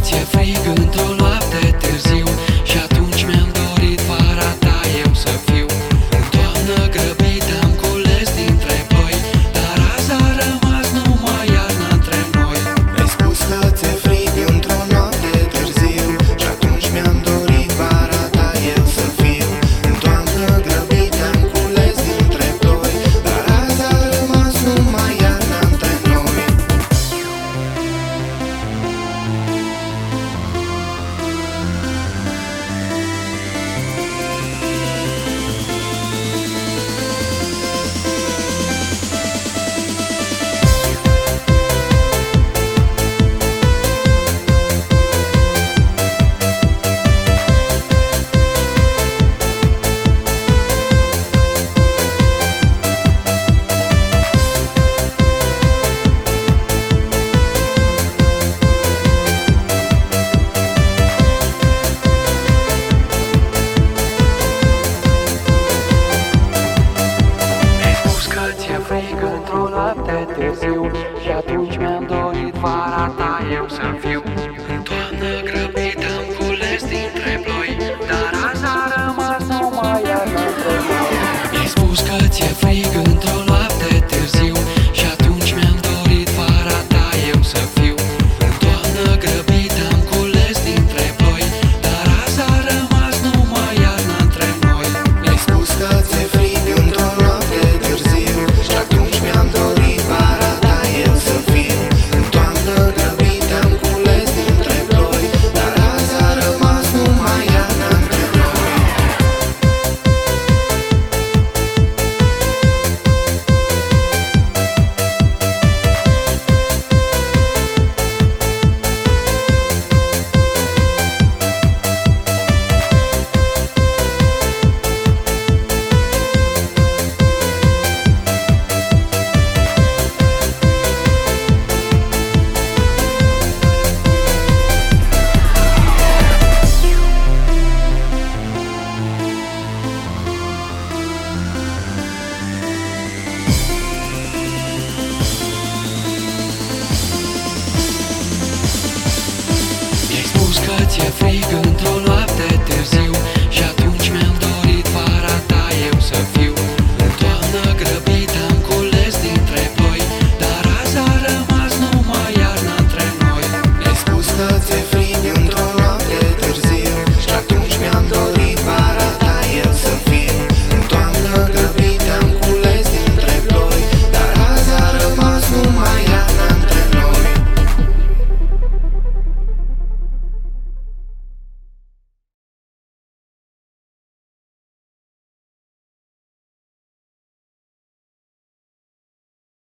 ți-e frig într-o noapte târziu și atunci mi-am dorit vara ta eu să fiu. În toamnă grăbită am cules dintre ploi, dar azi a rămas numai iarnă între noi. Mi-ai spus că ți-e frig într-o noapte târziu și atunci mi-am dorit vara ta eu să fiu. În toamnă grăbită am cules dintre ploi, dar azi a rămas numai iarnă între noi. Ți-e frig într-o noapte târziu și atunci mi-am dorit vara ta eu să fiu. În toamnă grăbită am cules dintre ploi, dar azi a rămas numai iarnă între noi. Mi-ai spus că ți-e frig într-o noapte târziu și atunci mi-am dorit vara ta eu să fiu. În toamnă grăbită am cules dintre ploi, dar azi a rămas numai iarnă între noi. Mi-ai spus că ți-e frig într-o noapte târziu și atunci mi-am dorit vara ta eu să fiu. În toamnă grăbită am cules dintre ploi, dar azi a rămas numai iarnă între noi. Mi-ai spus că ți-e frig într-o